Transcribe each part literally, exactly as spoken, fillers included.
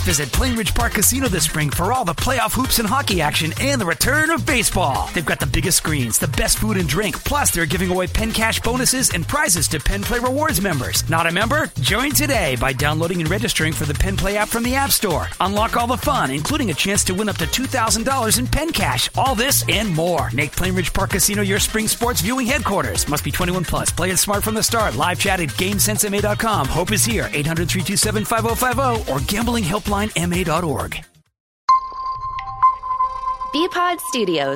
Visit Plainridge Park Casino this spring for all the playoff hoops and hockey action and the return of baseball. They've got the biggest screens, the best food and drink, plus they're giving away Penn Cash bonuses and prizes to Penn Play Rewards members. Not a member? Join today by downloading and registering for the Penn Play app from the App Store. Unlock all the fun, including a chance to win up to two thousand dollars in Penn Cash. All this and more. Make Plainridge Park Casino your spring sports viewing headquarters. Must be twenty-one plus. Play it smart from the start. Live chat at GameSense M A dot com. Hope is here. eight hundred, three two seven, five oh five oh or gambling helpline M A dot org. B-Pod Studios.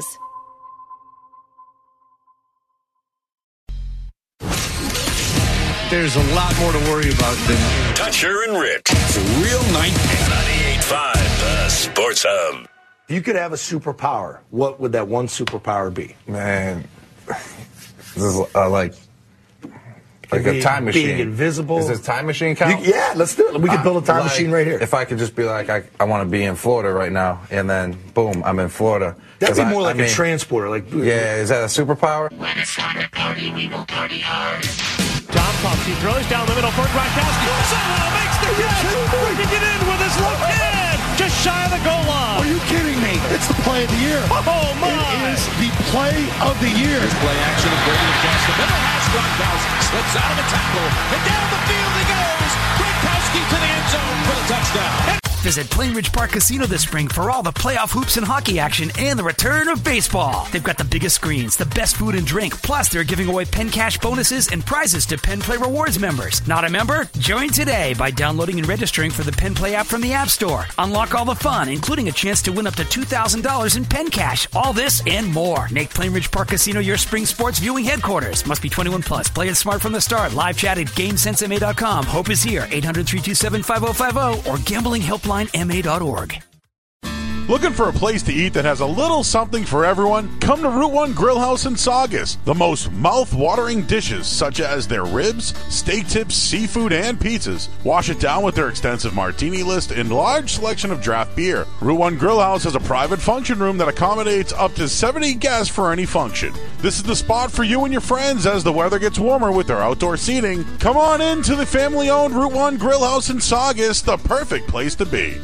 There's a lot more to worry about than Toucher and Rich. It's a real night. ninety-eight point five, the Sports Hub. If you could have a superpower, what would that one superpower be? Man, this is uh, like like being, a time machine. Being invisible. Is this time machine count? You, yeah, let's do it. We could build a time uh, like, machine right here. If I could just be like, I, I want to be in Florida right now, and then boom, I'm in Florida. That'd be I, more like I mean, a transporter. Like, yeah, is that a superpower? When it's time to party, we will party hard. Tom pumps, he throws down the middle for Gronkowski. Somehow makes the catch. Working it in with his left hand. Just shy of the goal line. Are you kidding me? It's the play of the year. Oh, my. It is the play of the year. There's play action of Brady across the middle. Has Gronkowski. Slips out of the tackle. And down the field he goes. Gronkowski to the end zone for the touchdown. Visit Plainridge Park Casino this spring for all the playoff hoops and hockey action and the return of baseball. They've got the biggest screens, the best food and drink, plus they're giving away Penn Cash bonuses and prizes to Penn Play Rewards members. Not a member? Join today by downloading and registering for the Penn Play app from the App Store. Unlock all the fun, including a chance to win up to two thousand dollars in Penn Cash. All this and more. Make Plainridge Park Casino your spring sports viewing headquarters. Must be twenty-one plus. Play it smart from the start. Live chat at GameSense M A dot com. Hope is here. eight hundred, three two seven, five oh five oh or gambling helpline M A dot org. Looking for a place to eat that has a little something for everyone? Come to Route one Grill House in Saugus. The most mouth-watering dishes, such as their ribs, steak tips, seafood, and pizzas. Wash it down with their extensive martini list and large selection of draft beer. Route one Grill House has a private function room that accommodates up to seventy guests for any function. This is the spot for you and your friends as the weather gets warmer with their outdoor seating. Come on in to the family-owned Route one Grill House in Saugus, the perfect place to be.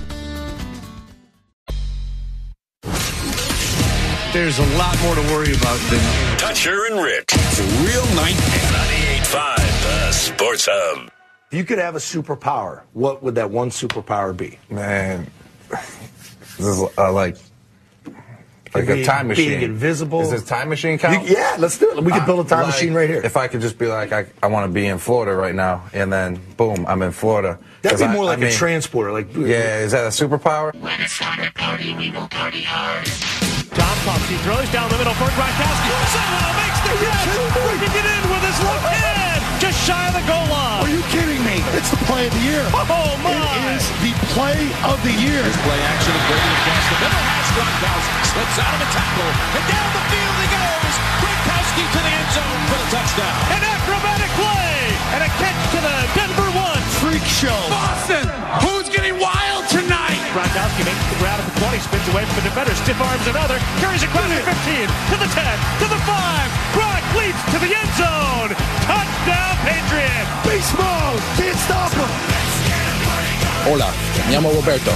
there's a lot more to worry about than Toucher and Rich. It's a real night. ninety-eight point five, the Sports Hub. If you could have a superpower, what would that one superpower be? Man, this is uh, like like being, a time machine. Being invisible. Is this time machine count? You, yeah, let's do it. We could build a time uh, like, machine right here. If I could just be like, I, I want to be in Florida right now, and then boom, I'm in Florida. That'd be I, more like I mean, a transporter. Like, yeah, is that a superpower? When it's time to party, we will party hard. Tom pumps, he throws down the middle for Gronkowski. Somehow makes the catch. Working it in with his left hand. Just shy of the goal line. Are you kidding me? It's the play of the year. Oh, my. It is the play of the year. There's play action of Brady across the middle. Has Gronkowski. Slips out of the tackle. And down the field he goes. Gronkowski to the end zone for the touchdown. An acrobatic play. And a catch to the Denver one. Freak show. Boston, who's getting wild tonight? Gronkowski makes the grab at the twenty, spins away from the defender, stiff arms another, carries across the fifteen, to the ten, to the five. Gronk leaps to the end zone. Touchdown, Patriots. Beast mode. Can't stop him. Hola, me llamo Roberto.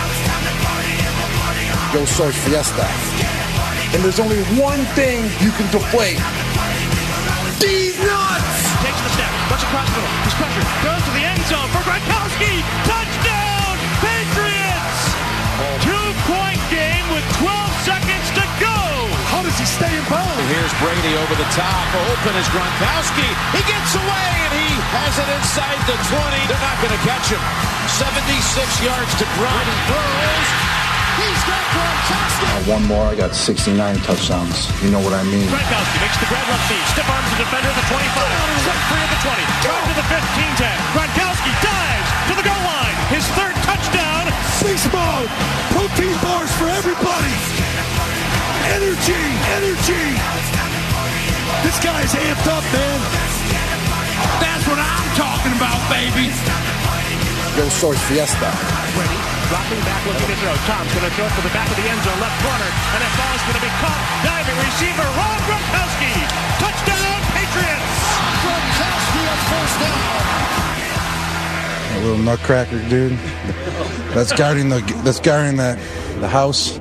Yo soy Fiesta. And there's only one thing you can deflate. These nuts! Takes the step, looks across the middle, he's pressured, goes to the end zone for Gronkowski. Touchdown, Patriots! Two-point game with twelve seconds to go. How does he stay in bounds? Here's Brady over the top. Open is Gronkowski. He gets away and he has it inside the twenty. They're not going to catch him. seventy-six yards to Gronk. He throws. He's got Gronkowski. Uh, one more, I got sixty-nine touchdowns. You know what I mean. Gronkowski makes the grab left knee. Stiff arms the defender at the twenty-five. Set free at the twenty. Drive to the fifteen ten. Gronkowski dives to the goal line. His third touchdown. Beast mode. Protein bars for everybody. Energy, energy. This guy's amped up, man. That's what I'm talking about, baby. Yo soy Fiesta. Ready, dropping back, looking to throw. Tom's going to throw it to the back of the end zone, left corner, and that ball is going to be caught. Diving receiver, Rob Gronkowski. Touchdown, Patriots. Gronkowski at first down. A little nutcracker dude. That's guarding the that's guarding the the house.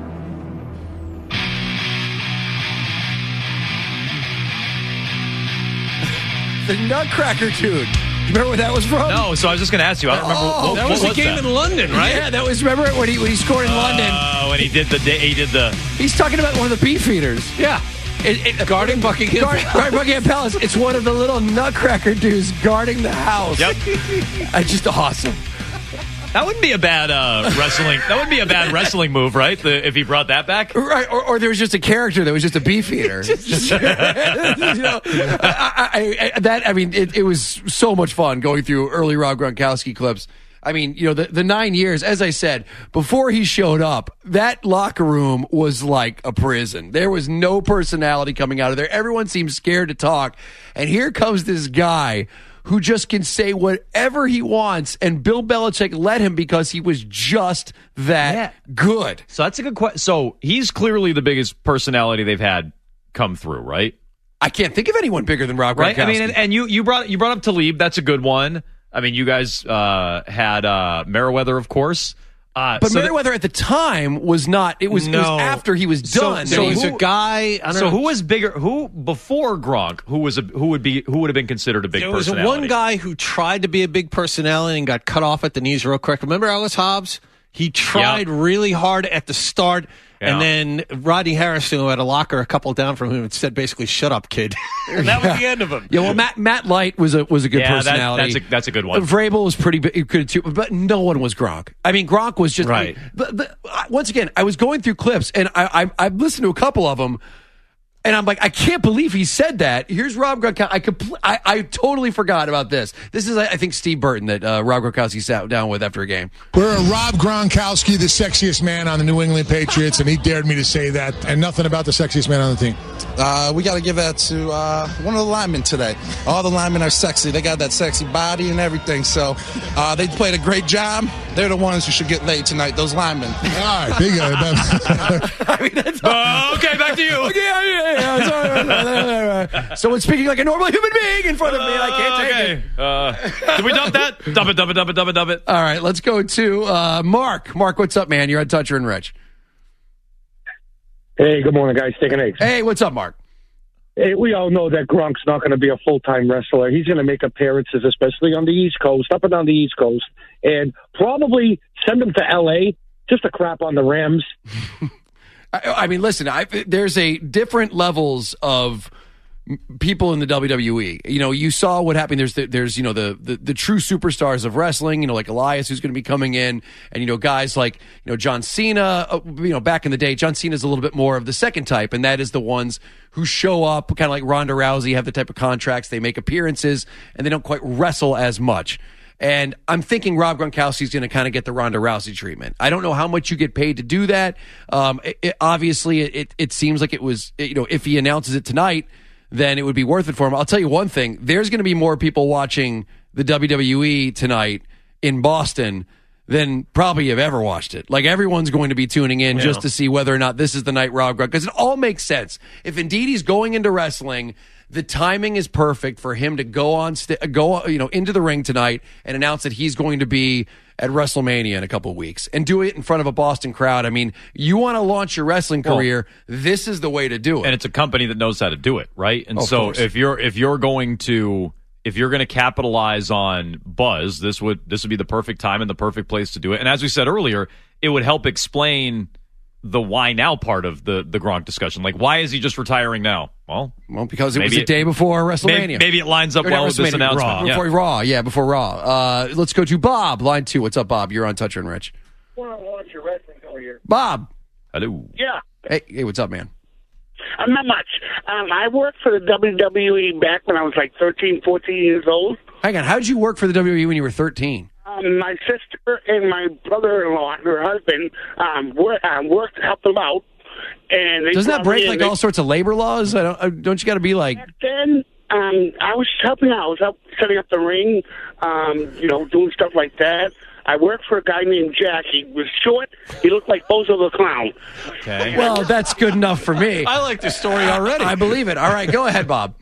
The Nutcracker dude. You remember where that was from? No, so I was just going to ask you. I don't remember. Oh, what, that what was was a game that? in London, right? Yeah, that was. Remember when he when he scored in Oh, London? Oh, when he did the day, he did the. He's talking about one of the beef eaters. Yeah, it, it, guarding Buckingham. Guard, guarding Buckingham Palace. It's one of the little Nutcracker dudes guarding the house. Yep, it's just awesome. That wouldn't be a bad uh, wrestling. That wouldn't be a bad wrestling move, right? The, if he brought that back, right? Or, or there was just a character that was just a beef eater. just, you know, I, I, I, that I mean, it, it was so much fun going through early Rob Gronkowski clips. I mean, you know, the, the nine years, as I said, before he showed up, that locker room was like a prison. There was no personality coming out of there. Everyone seemed scared to talk. And here comes this guy who just can say whatever he wants, and Bill Belichick let him because he was just that yeah. good. So that's a good question. So he's clearly the biggest personality they've had come through, right? I can't think of anyone bigger than Rob Gronkowski. Right? I mean, and, and you you brought you brought up Talib. That's a good one. I mean, you guys uh, had uh, Merriweather, of course. Uh, but so Merriweather that, at the time was not. It was, no. it was after he was done. So, so he's a guy. I don't so know. Who was bigger? Who before Gronk? Who was a, who would be who would have been considered a big? There personality? was one guy who tried to be a big personality and got cut off at the knees real quick. Remember Ellis Hobbs? He tried yeah. really hard at the start. Yeah. And then Rodney Harrison, who had a locker a couple down from him, said basically, "Shut up, kid." And that was the end of him. Yeah, well, Matt Matt Light was a was a good yeah, personality. That, that's a that's a good one. Vrabel was pretty good too, but no one was Gronk. I mean, Gronk was just right. I mean, but, but once again, I was going through clips and I I I've listened to a couple of them. And I'm like, I can't believe he said that. Here's Rob Gronkowski. I, compl- I I totally forgot about this. This is, I think, Steve Burton that uh, Rob Gronkowski sat down with after a game. We're Rob Gronkowski, the sexiest man on the New England Patriots, and he dared me to say that, and nothing about the sexiest man on the team. Uh, we got to give that to uh, one of the linemen today. All the linemen are sexy. They got that sexy body and everything. So uh, they played a great job. They're the ones who should get laid tonight, those linemen. All right, big guy. I mean, that's uh, okay, back to you. Okay, yeah, yeah, sorry. Someone's speaking like a normal human being in front of me, and I can't take okay. it. Uh, did we dump that? Dump it, dump it, dump it, dump it, dump it. All right, let's go to uh, Mark. Mark, what's up, man? You're on Toucher and Rich. Hey, good morning, guys. Taking eggs. Hey, what's up, Mark? Hey, we all know that Gronk's not going to be a full-time wrestler. He's going to make appearances, especially on the East Coast, up and down the East Coast, and probably send him to L A just to crap on the Rams. I, I mean, listen, I, there's a different levels of people in the W W E. You know, you saw what happened. There's, the, there's, you know, the, the, the true superstars of wrestling, you know, like Elias, who's going to be coming in, and, you know, guys like, you know, John Cena, uh, you know, back in the day, John Cena's a little bit more of the second type, and that is the ones who show up, kind of like Ronda Rousey, have the type of contracts, they make appearances, and they don't quite wrestle as much. And I'm thinking Rob Gronkowski's going to kind of get the Ronda Rousey treatment. I don't know how much you get paid to do that. Um, it, it, obviously, it, it, it seems like it was, it, you know, if he announces it tonight, then it would be worth it for him. I'll tell you one thing. There's going to be more people watching the W W E tonight in Boston than probably have ever watched it. Like, everyone's going to be tuning in yeah. just to see whether or not this is the night Rob Gronk, because it all makes sense. If indeed he's going into wrestling, the timing is perfect for him to go on, st- go you know, into the ring tonight and announce that he's going to be at WrestleMania in a couple of weeks and do it in front of a Boston crowd. I mean, you want to launch your wrestling career, well, this is the way to do it. And it's a company that knows how to do it, right? And oh, so if you're if you're going to if you're going to capitalize on buzz, this would this would be the perfect time and the perfect place to do it. And as we said earlier, it would help explain the why now part of the the Gronk discussion. Like, why is he just retiring now? Well, well, because it was the day before WrestleMania. Maybe, maybe it lines up well with this announcement. Raw. Yeah. Before Raw, yeah, before Raw. Uh, let's go to Bob, line two. What's up, Bob? You're on Toucher and Rich. I want to launch your wrestling career. Bob. Hello. Yeah. Hey, hey, what's up, man? Uh, not much. Um, I worked for the W W E back when I was like thirteen, fourteen years old. Hang on, how did you work for the W W E when you were thirteen? Um, my sister and my brother-in-law, her husband, um, work, um, worked, helped them out. And they Doesn't that break like they, all sorts of labor laws? I don't, I, don't you got to be like? Back then, um, I was helping out. I was help, setting up the ring, um, you know, doing stuff like that. I worked for a guy named Jack. He was short. He looked like Bozo the Clown. Okay. Well, that's good enough for me. I like the story already. I believe it. All right, go ahead, Bob.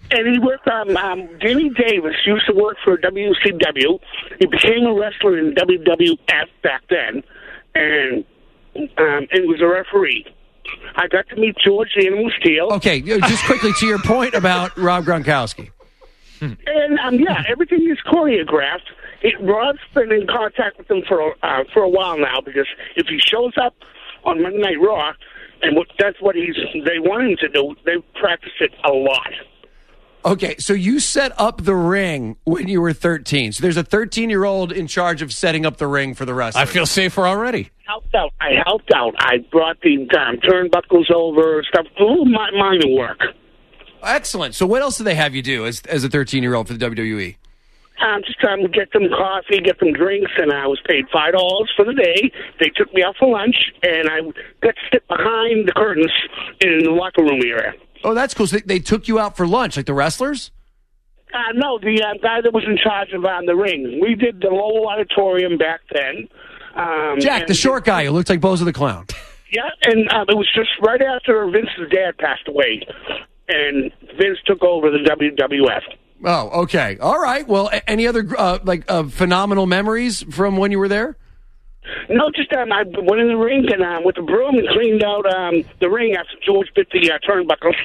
And he worked on, um, Jimmy Davis used to work for W C W. He became a wrestler in W W F back then, and, um, and he was a referee. I got to meet George the Animal Steel. Okay, just quickly to your point about Rob Gronkowski. And, um, yeah, everything is choreographed. It, Rob's been in contact with him for, uh, for a while now, because if he shows up on Monday Night Raw, and what, that's what he's they want him to do, they practice it a lot. Okay, so you set up the ring when you were thirteen. So there's a thirteen-year-old in charge of setting up the ring for the wrestlers. I feel safer already. Helped out. I helped out. I brought the um, turnbuckles over, stuff, a little mi- minor work. Excellent. So what else do they have you do as as a thirteen-year-old for the W W E? Um, just trying to get them coffee, get them drinks, and I was paid five dollars for the day. They took me out for lunch, and I got to sit behind the curtains in the locker room area. Oh, that's cool. So they, they took you out for lunch, like the wrestlers? Uh, no, the uh, guy that was in charge of on the ring. We did the Lowell Auditorium back then. Um, Jack, the short guy who looked like Bozo the Clown. Yeah, and uh, it was just right after Vince's dad passed away, and Vince took over the W W F. Oh, okay. All right. Well, a- any other uh, like uh, phenomenal memories from when you were there? No, just um, I went in the ring and uh, with the broom and cleaned out um, the ring after George bit the uh, turnbuckles.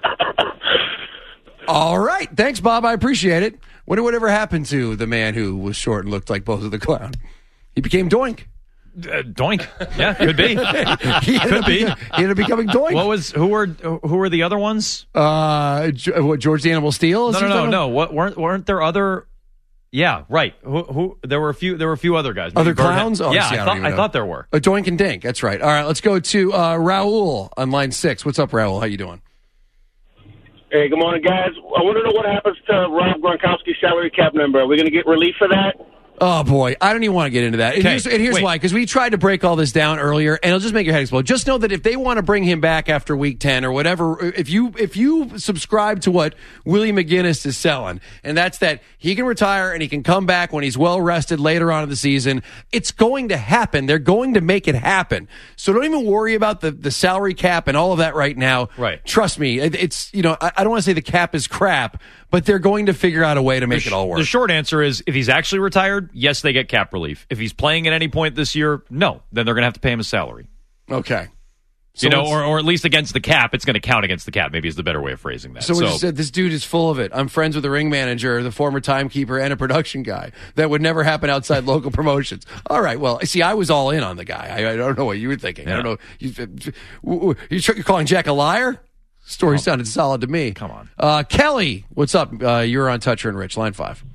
All right. Thanks, Bob. I appreciate it. Wonder whatever happened to the man who was short and looked like Bozo the Clown. He became Doink. Uh, doink. Yeah, could be. he could be. He ended up becoming Doink. What was who were who were the other ones? Uh, what, George the Animal Steel? No, no, no, no. What weren't weren't there other? Yeah, right. Who, who? There were a few. There were a few other guys. Other Maybe Burnham. clowns? Oh, yeah, see, I, I thought don't I even thought know. there were. A Doink and Dink. That's right. All right, let's go to uh, Raul on line six. What's up, Raul? How you doing? Hey, good morning, guys. I want to know what happens to Rob Gronkowski's salary cap number. Are we going to get relief for that? Oh, boy. I don't even want to get into that. And Okay, here's, and here's wait. why. Because we tried to break all this down earlier, and it'll just make your head explode. Just know that if they want to bring him back after week ten or whatever, if you if you subscribe to what Willie McGinnis is selling, and that's that he can retire and he can come back when he's well-rested later on in the season, it's going to happen. They're going to make it happen. So don't even worry about the, the salary cap and all of that right now. Right. Trust me. It, it's, you know, I, I don't want to say the cap is crap, but they're going to figure out a way to make The sh- it all work. The short answer is if he's actually retired, yes, they get cap relief. If he's playing at any point this year, no. Then they're going to have to pay him a salary. Okay. So you know, it's- or, or at least against the cap, it's going to count against the cap. Maybe is the better way of phrasing that. So, we just said this dude is full of it. I'm friends with the ring manager, the former timekeeper, and a production guy. That would never happen outside local promotions. All right, well, see, I was all in on the guy. I, I don't know what you were thinking. I don't know. You, you're calling Jack a liar? Story sounded solid to me. Come on. Uh, Kelly, what's up? Uh, you're on Toucher and Rich, line five.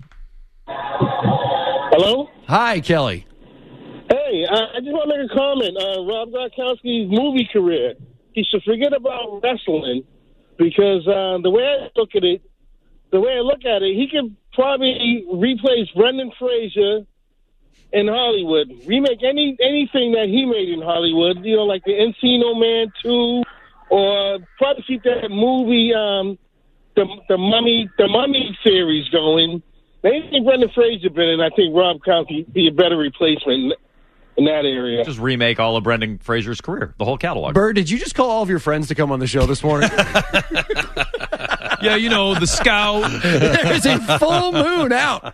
Hello? Hi, Kelly. Hey, uh, I just want to make a comment on Rob Gronkowski's movie career. He should forget about wrestling because uh, the way I look at it, the way I look at it, he could probably replace Brendan Fraser in Hollywood, remake any anything that he made in Hollywood. You know, like the Encino Man two, or probably keep that movie, um, the the Mummy, the Mummy series going. Anything Brendan Fraser been in, I think Rob Gronkowski would be a better replacement in that area. Just remake all of Brendan Fraser's career, the whole catalog. Bird, did you just call all of your friends to come on the show this morning? Yeah, you know, the Scout. There's a full moon out.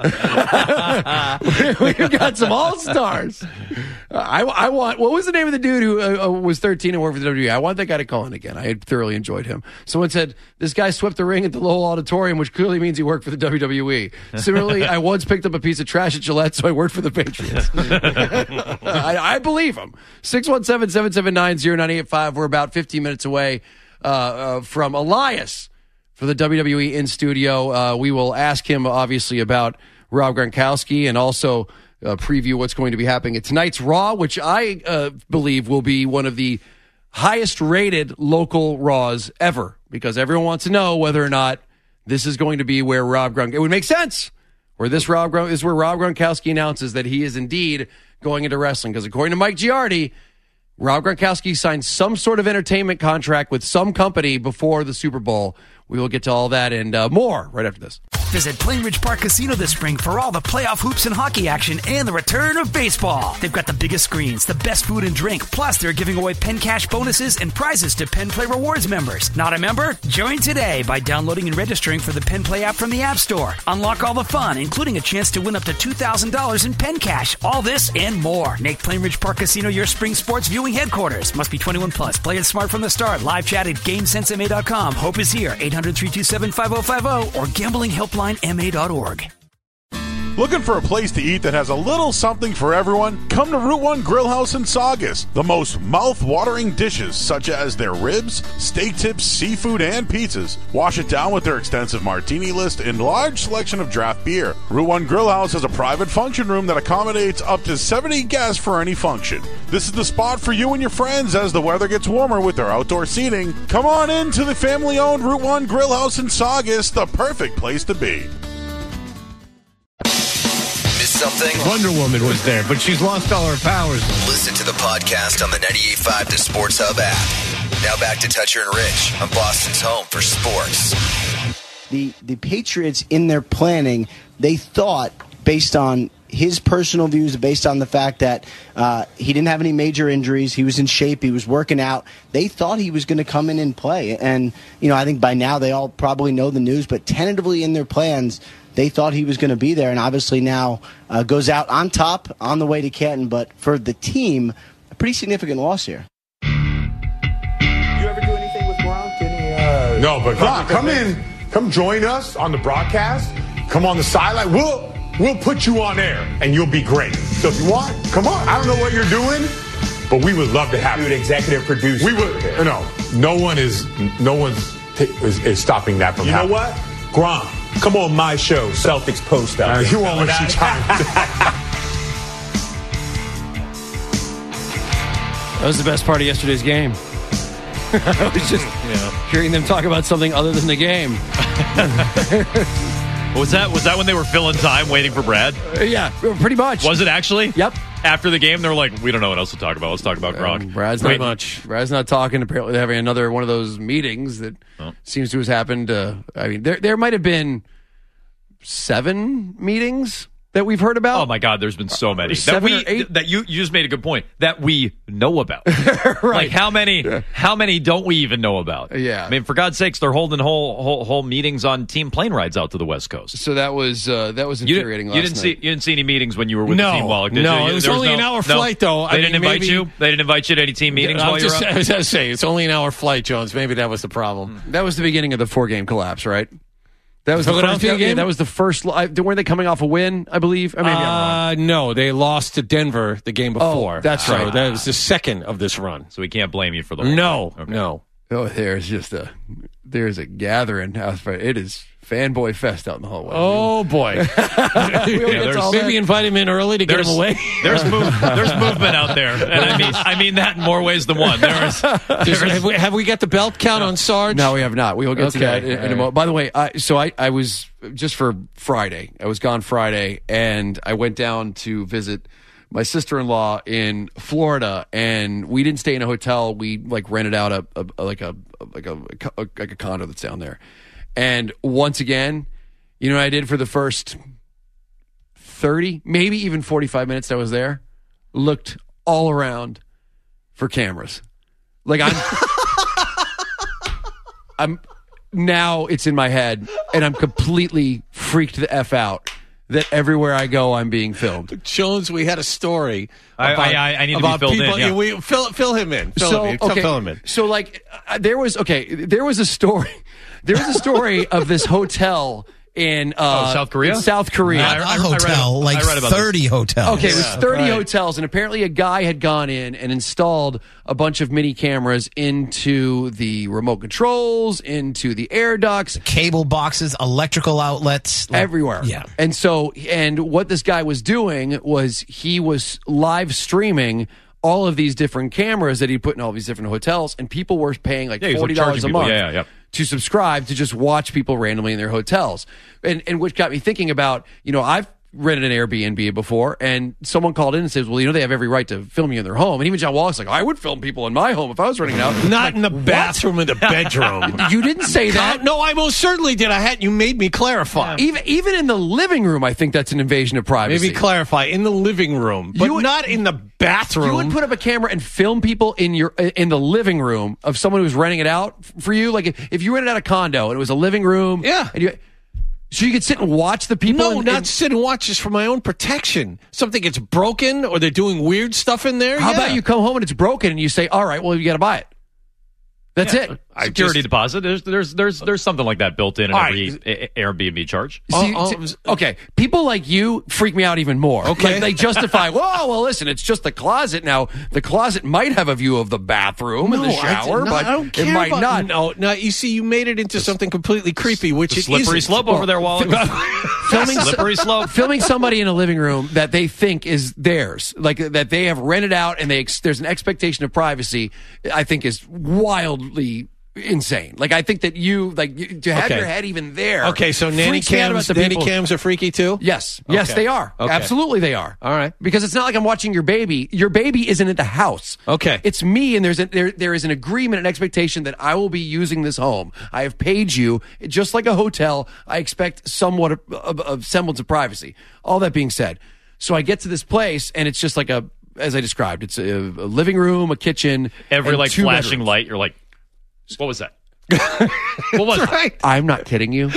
We've got some all-stars. I, I want, what was the name of the dude who uh, was thirteen and worked for the W W E? I want that guy to call in again. I had thoroughly enjoyed him. Someone said, this guy swept the ring at the Lowell Auditorium, which clearly means he worked for the W W E. Similarly, I once picked up a piece of trash at Gillette, so I worked for the Patriots. I, I believe him. six one seven, seven seven nine, zero nine eight five. We're about fifteen minutes away uh, uh, from Elias for the W W E in studio. Uh, we will ask him, obviously, about Rob Gronkowski and also uh, preview what's going to be happening at tonight's Raw, which I uh, believe will be one of the highest-rated local Raws ever, because everyone wants to know whether or not this is going to be where Rob Gronkowski... It would make sense where this Rob Gron- is where Rob Gronkowski announces that he is indeed going into wrestling, because according to Mike Giardi, Rob Gronkowski signed some sort of entertainment contract with some company before the Super Bowl. We will get to all that and uh, more right after this. Visit Plain Ridge Park Casino this spring for all the playoff hoops and hockey action and the return of baseball. They've got the biggest screens, the best food and drink, plus they're giving away Penn Cash bonuses and prizes to Penn Play Rewards members. Not a member? Join today by downloading and registering for the Penn Play app from the App Store. Unlock all the fun, including a chance to win up to two thousand dollars in Penn Cash. All this and more. Make Plain Ridge Park Casino your spring sports viewing headquarters. Must be twenty-one plus. Play it smart from the start. Live chat at game sense m a dot com. Hope is here. eight hundred, three two seven, five oh five oh or gambling helpline m a dot org. Looking for a place to eat that has a little something for everyone? Come to Route one Grill House in Saugus. The most mouth-watering dishes, such as their ribs, steak tips, seafood, and pizzas. Wash it down with their extensive martini list and large selection of draft beer. Route one Grill House has a private function room that accommodates up to seventy guests for any function. This is the spot for you and your friends as the weather gets warmer with their outdoor seating. Come on in to the family-owned Route one Grill House in Saugus, the perfect place to be. Something? Wonder Woman was there, but she's lost all her powers. Listen to the podcast on the ninety-eight point five The Sports Hub app. Now back to Toucher and Rich on Boston's home for sports. The the Patriots, in their planning, they thought, based on his personal views, based on the fact that uh, he didn't have any major injuries, he was in shape, he was working out, they thought he was going to come in and play. And, you know, I think by now they all probably know the news, but tentatively in their plans, they thought he was going to be there, and obviously now uh, goes out on top on the way to Canton. But for the team, a pretty significant loss here. You ever do anything with Gronk? Any, uh, no, but Gronk, come in, come join us on the broadcast. Come on the sideline. We'll we'll put you on air, and you'll be great. So if you want, come on. I don't know what you're doing, but we would love to have you. An executive producer. We would. No, no one is. No one's is, is stopping that from you happening. You know what, Gronk? Come on my show, Celtics Post Up. Uh, you won't let you time. That was the best part of yesterday's game. I was just yeah. hearing them talk about something other than the game. was that was that when they were filling time waiting for Brad? Uh, yeah, pretty much. Was it actually? Yep. After the game, they were like, "We don't know what else to talk about. Let's talk about Gronk." Um, Brad's not much. Brad's not talking. Apparently, they're having another one of those meetings that oh. seems to have happened. Uh, I mean, there there might have been seven meetings that we've heard about. Oh my God, there's been so many. Seven that we, or eight? That you, you just made a good point. That we know about. Right. Like how many yeah. how many don't we even know about? Yeah. I mean, for God's sakes, they're holding whole whole, whole meetings on team plane rides out to the West Coast. So that was uh, that was infuriating you, last you didn't night. see you didn't see any meetings when you were with no, the team while did No, you? it was there only was an no, hour no, flight though. They I didn't mean, invite maybe, you? They didn't invite you to any team meetings I while you were just, out? I was going to say, it's only an hour flight, Jones. Maybe that was the problem. That was the beginning of the four-game collapse, right? That was the Philadelphia first game? Yeah, that was the first. I, weren't they coming off a win? I believe. Or maybe uh, no, they lost to Denver the game before. Oh, that's so right. That was the second of this run. So we can't blame you for the whole no, thing. Okay. no. Oh, there's just a there's a gathering house. It is fanboy fest out in the hallway. Oh boy! yeah, maybe invite him in early to get him away. There's move, there's movement out there, and I mean I mean that in more ways than one. There is. Have we, have we got the belt count on Sarge? No, we have not. We will get okay. to that in, in a moment. By the way, I, so I, I was just for Friday. I was gone Friday, and I went down to visit my sister-in-law in Florida, and we didn't stay in a hotel. We like rented out a, a, a like a like a, a like a condo that's down there. And once again, you know what I did for the first thirty, maybe even forty-five minutes that I was there? Looked all around for cameras. Like I'm I'm now it's in my head, and I'm completely freaked the F out that everywhere I go, I'm being filmed. Jones, we had a story. I, about, I, I need to be filled people, in. Yeah. We, fill, fill him in. Fill so, him in. Okay, Fill him in. So, like, uh, there was, okay, there was a story. There was a story of this hotel in uh, oh, South Korea? In South Korea. Not I, I, a hotel, I read, like thirty this. hotels. Okay, it was Yeah, thirty right. hotels, and apparently a guy had gone in and installed a bunch of mini cameras into the remote controls, into the air ducts. Cable boxes, electrical outlets. Like, everywhere. Yeah. And so, and what this guy was doing was he was live streaming all of these different cameras that he put in all these different hotels, and people were paying like yeah, forty dollars like a month yeah, yeah, yeah. to subscribe to just watch people randomly in their hotels. And and which got me thinking about, you know, I've rented an Airbnb before, and someone called in and says, well, you know, they have every right to film you in their home. And even John Wallach's like, I would film people in my home if I was renting it out. Not like, in the bathroom of the bedroom. You didn't say that. No, I most certainly did. I had you made me clarify. Even even in the living room, I think that's an invasion of privacy. Maybe clarify in the living room, but would, not in the bathroom. You would put up a camera and film people in your in the living room of someone who's renting it out for you. Like if, if you rented out a condo and it was a living room, yeah. And you, so you could sit and watch the people? No, in, not in, sit and watch just for my own protection. Something gets broken or they're doing weird stuff in there. How yeah. about you come home and it's broken and you say, all right, well, you got to buy it. That's yeah. it. Security just, deposit. There's there's there's there's something like that built in in every right. Airbnb charge. See, uh, see, okay, people like you freak me out even more. Okay, like they justify. Whoa, well, listen, it's just the closet. Now, the closet might have a view of the bathroom no, and the shower, I, no, but I don't care it might about, not. No, no. You see, you made it into something completely creepy, which the it slippery isn't. slope well, over there, Wally. filming slippery slope. Filming somebody in a living room that they think is theirs, like that they have rented out, and they ex- there's an expectation of privacy. I think is wildly insane. Like I think that you like you, to have okay. your head even there. Okay, so nanny cams, nanny people. cams are freaky too. Yes, yes, okay. they are. Okay. Absolutely, they are. All right, because it's not like I'm watching your baby. Your baby isn't at the house. Okay, it's me, and there's a, there there is an agreement, an expectation that I will be using this home. I have paid you, just like a hotel. I expect somewhat of, of, of semblance of privacy. All that being said, so I get to this place, and it's just like a, as I described, it's a, a living room, a kitchen, every and like two flashing bedrooms. light. You're like, what was that? What was That's it? right. I'm not kidding you.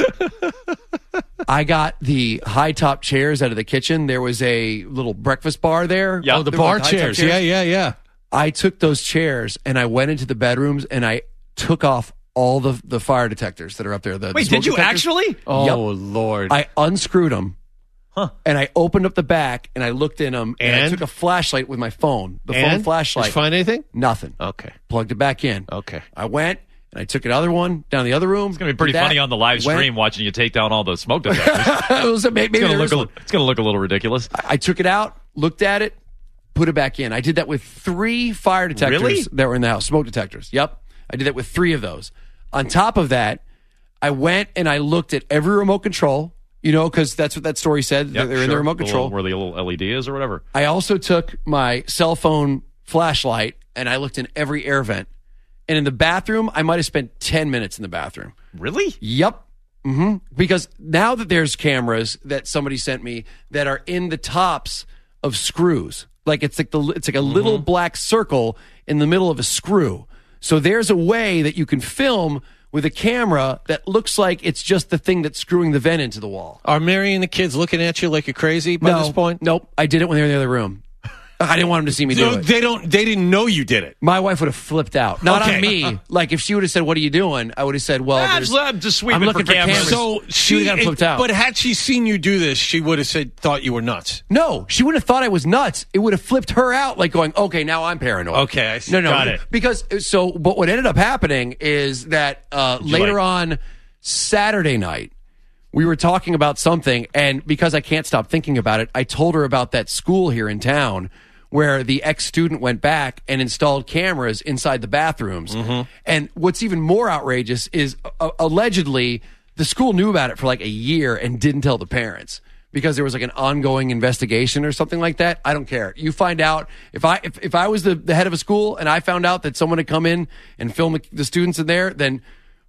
I got the high top chairs out of the kitchen. There was a little breakfast bar there. Yeah, oh, the bar chairs. chairs. Yeah, yeah, yeah. I took those chairs and I went into the bedrooms and I took off all the, the fire detectors that are up there. The, Wait, the did you detectors. actually? Oh, Yep. Lord. I unscrewed them. Huh. And I opened up the back and I looked in them and, and? I took a flashlight with my phone. The and? phone flashlight. Did you find anything? Nothing. Okay. Plugged it back in. Okay. I went and I took another one down the other room. It's going to be pretty Did that, funny on the live went. stream watching you take down all the smoke detectors. it was, maybe it's going there to was look a, it's going to look a little ridiculous. I, I took it out, looked at it, put it back in. I did that with three fire detectors Really? that were in the house, smoke detectors. Yep. I did that with three of those. On top of that, I went and I looked at every remote control, you know, because that's what that story said. Yep, They're in sure. the remote The control. little, where the little L E D is or whatever. I also took my cell phone flashlight and I looked in every air vent. And in the bathroom, I might have spent ten minutes in the bathroom. Really? Yep. Mm-hmm. Because now that there's cameras that somebody sent me that are in the tops of screws, like it's like the it's like a mm-hmm. little black circle in the middle of a screw. So there's a way that you can film with a camera that looks like it's just the thing that's screwing the vent into the wall. Are Mary and the kids looking at you like you're crazy by no, this point? Nope. I did it when they were in the other room. I didn't want them to see me so do it. They don't. They didn't know you did it. My wife would have flipped out. Not okay. on me. Like if she would have said, "What are you doing?" I would have said, "Well, I'm just sweeping I'm looking for for cameras." cameras." So she would have gotten flipped out. But had she seen you do this, she would have said, "Thought you were nuts." No, she wouldn't have thought I was nuts. It would have flipped her out, like going, "Okay, now I'm paranoid." Okay, I see. No, no, Got it. Because so, but what ended up happening is that uh, later like- on Saturday night, we were talking about something, and because I can't stop thinking about it, I told her about that school here in town where the ex-student went back and installed cameras inside the bathrooms. Mm-hmm. And what's even more outrageous is uh, allegedly the school knew about it for like a year and didn't tell the parents because there was like an ongoing investigation or something like that. I don't care. You find out if I if, if I was the, the head of a school and I found out that someone had come in and filmed the students in there, then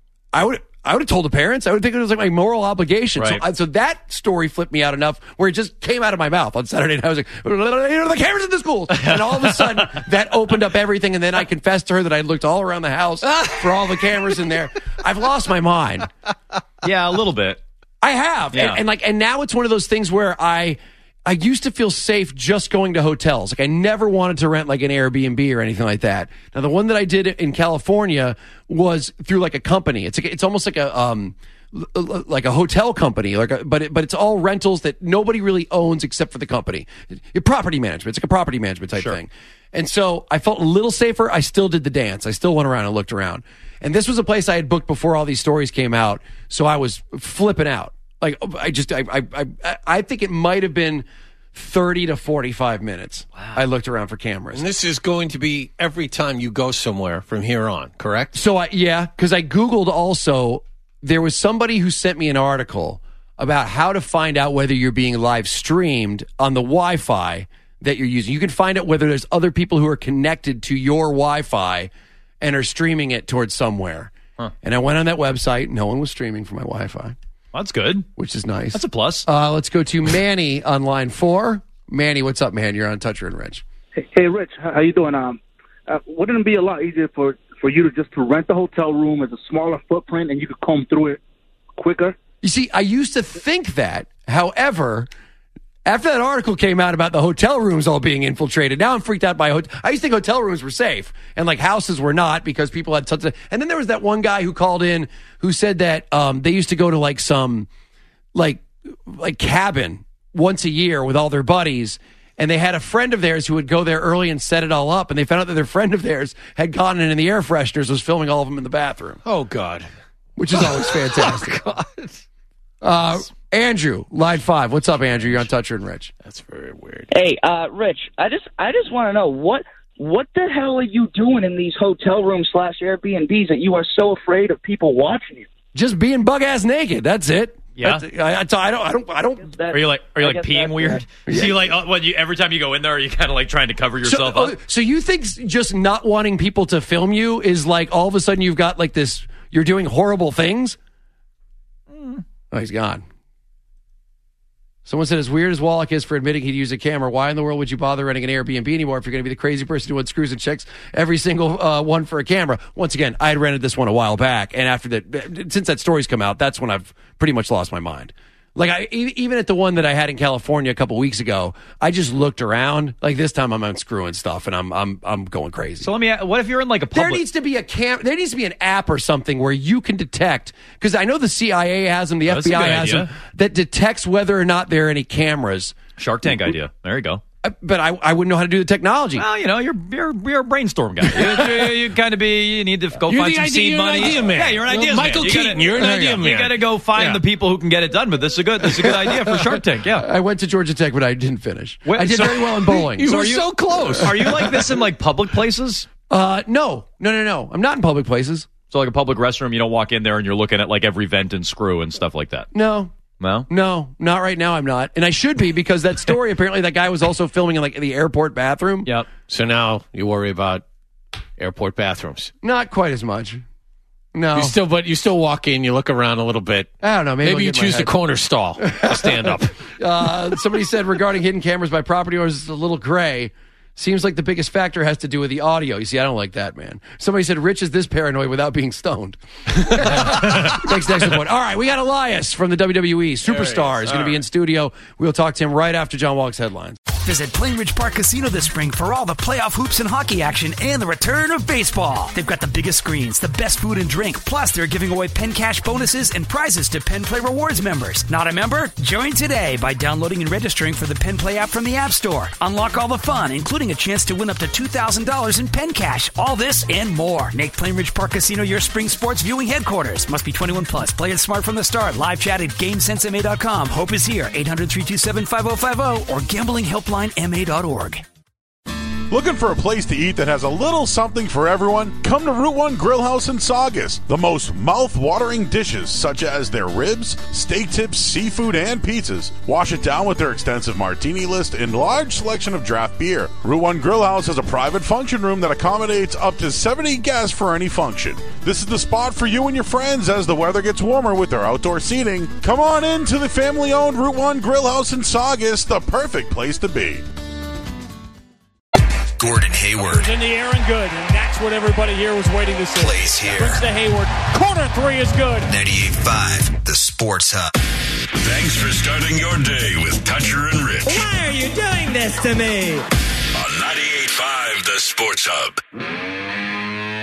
I would I would have told the parents. I would think it was like my moral obligation. Right. So, so that story flipped me out enough where it just came out of my mouth on Saturday night. I was like, you know, the cameras in the schools. And all of a sudden, that opened up everything. And then I confessed to her that I looked all around the house for all the cameras in there. I've lost my mind. Yeah, a little bit. I have. Yeah. And, and like, and now it's one of those things where I, I used to feel safe just going to hotels. Like I never wanted to rent like an Airbnb or anything like that. Now the one that I did in California was through like a company. It's like, it's almost like a um like a hotel company, like a, but it, but it's all rentals that nobody really owns except for the company. It, property management. It's like a property management type Sure. thing. And so I felt a little safer. I still did the dance. I still went around and looked around. And this was a place I had booked before all these stories came out. So I was flipping out. Like I just, I, I, I, I think it might have been thirty to forty-five minutes. Wow. I looked around for cameras. And this is going to be every time you go somewhere from here on, correct? So I, yeah, because I Googled also, there was somebody who sent me an article about how to find out whether you're being live streamed on the Wi-Fi that you're using. You can find out whether there's other people who are connected to your Wi-Fi and are streaming it towards somewhere. Huh. And I went on that website. No one was streaming from my Wi-Fi. That's good. Which is nice. That's a plus. Uh, let's go to Manny on line four. Manny, what's up, man? You're on Toucher and Rich. Hey, hey Rich, how you doing? Um, uh, wouldn't it be a lot easier for, for you to just to rent the hotel room as a smaller footprint and you could comb through it quicker? You see, I used to think that. However, after that article came out about the hotel rooms all being infiltrated, now I'm freaked out by hotel. I used to think hotel rooms were safe and like houses were not because people had tons of. And then there was that one guy who called in who said that um, they used to go to like some like like cabin once a year with all their buddies. And they had a friend of theirs who would go there early and set it all up. And they found out that their friend of theirs had gone in and the air fresheners was filming all of them in the bathroom. Oh, God. Which is always fantastic. Oh, God. Uh, Andrew, line five. What's up, Andrew? You're on Toucher and Rich. That's very weird. Hey, uh, Rich, I just I just want to know what what the hell are you doing in these hotel rooms slash Airbnbs that you are so afraid of people watching you? Just being bug ass naked. That's it. Yeah. That's, I, I, I don't. I don't. I don't. Are you like Are you I like guess peeing that's weird? it. So you like uh, what? You every time you go in there, are you kind of like trying to cover yourself so, up? oh, so you think just not wanting people to film you is like all of a sudden you've got like this? You're doing horrible things. Mm. Oh, he's gone. Someone said, as weird as Wallach is for admitting he'd use a camera, why in the world would you bother renting an Airbnb anymore if you're going to be the crazy person who unscrews and checks every single uh, one for a camera? Once again, I had rented this one a while back, and after that, since that story's come out, that's when I've pretty much lost my mind. Like, I, even at the one that I had in California a couple weeks ago, I just looked around. Like, this time I'm unscrewing stuff, and I'm I'm I'm going crazy. So let me. What if you're in like a public? There needs to be a cam. There needs to be an app or something where you can detect, because I know the C I A has them, the Oh, F B I has idea. them, that detects whether or not there are any cameras. Shark Tank idea. There you go. I, but I, I wouldn't know how to do the technology. Well, you know, you're you're you're a brainstorm guy. You, you, you kind of be. You need to go You're find the some idea- seed you're an money. idea man. Yeah, you're an Well, idea Michael man. You Keaton, gotta- you're an there you idea go. man. You got to go find Yeah. the people who can get it done. But this is a good. This is a good idea for Shark Tank. Yeah. I went to Georgia Tech, but I didn't finish. Wait, I did so- very well in bowling. You were are so close. Are you like this in like public places? Uh, no, no, no, no. I'm not in public places. So like a public restroom, you don't walk in there and you're looking at like every vent and screw and stuff like that. No. No, no, not right now. I'm not, and I should be because that story. Apparently, that guy was also filming in like the airport bathroom. Yep. So now you worry about airport bathrooms. Not quite as much. No, You still, but you still walk in. You look around a little bit. I don't know. Maybe, Maybe, I'll you get my choose the head- corner stall to stand up. Uh, somebody said regarding hidden cameras by property owners, it's a little gray. Seems like the biggest factor has to do with the audio. You see, I don't like that, man. Somebody said Rich is this paranoid without being stoned. Makes an excellent point. All right, we got Elias from the W W E. Superstar is going to be in studio. We'll talk to him right after John Wallach's headlines. Visit Plainridge Park Casino this spring for all the playoff hoops and hockey action and the return of baseball. They've got the biggest screens, the best food and drink, plus they're giving away Penn Cash bonuses and prizes to Penn Play Rewards members. Not a member? Join today by downloading and registering for the Penn Play app from the App Store. Unlock all the fun, including a chance to win up to two thousand dollars in Penn Cash. All this and more. Make Plainridge Park Casino your spring sports viewing headquarters. Must be twenty-one plus. Play it smart from the start. Live chat at game sense M A dot com. Hope is here. eight hundred, three two seven, five oh five oh or gambling helpline M A dot org. Looking for a place to eat that has a little something for everyone? Come to Route one Grill House in Saugus. The most mouth-watering dishes, such as their ribs, steak tips, seafood, and pizzas. Wash it down with their extensive martini list and large selection of draft beer. Route one Grill House has a private function room that accommodates up to seventy guests for any function. This is the spot for you and your friends as the weather gets warmer with their outdoor seating. Come on in to the family-owned Route one Grill House in Saugus, the perfect place to be. Gordon Hayward In the air and good, and that's what everybody here was waiting to see. plays here. Brings to Hayward. Corner three is good. ninety-eight point five, the Sports Hub. Thanks for starting your day with Toucher and Rich. Why are you doing this to me? On ninety-eight point five, the Sports Hub.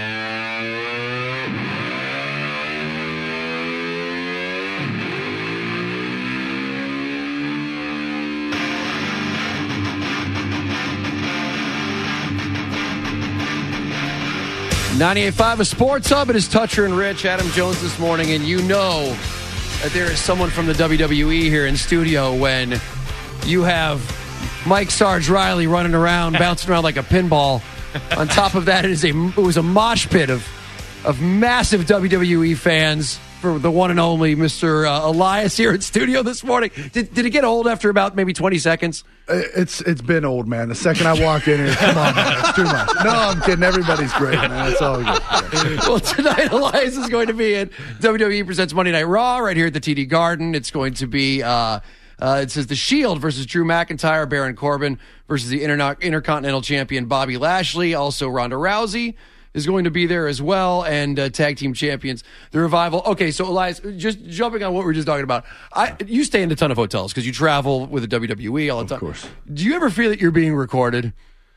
ninety-eight point five, a Sports Hub. It is Toucher and Rich, Adam Jones this morning, and you know that there is someone from the W W E here in studio when you have Mike Sarge Riley running around, bouncing around like a pinball. On top of that, it is a it was a mosh pit of of massive W W E fans. for the one and only Mister Uh, Elias here in studio this morning. Did, did it get old after about maybe twenty seconds? It's It's been old, man. The second I walk in here, come on, man, it's too much. No, I'm kidding. Everybody's great, man. It's all good. Well, tonight Elias is going to be at W W E Presents Monday Night Raw right here at the T D Garden. It's going to be... Uh, Uh, it says The Shield versus Drew McIntyre, Baron Corbin versus the Inter- Intercontinental Champion Bobby Lashley. Also, Ronda Rousey is going to be there as well, and uh, Tag Team Champions, The Revival. Okay, so Elias, just jumping on what we were just talking about, I, you stay in a ton of hotels because you travel with the W W E all the time. Of course. Do you ever feel that you're being recorded?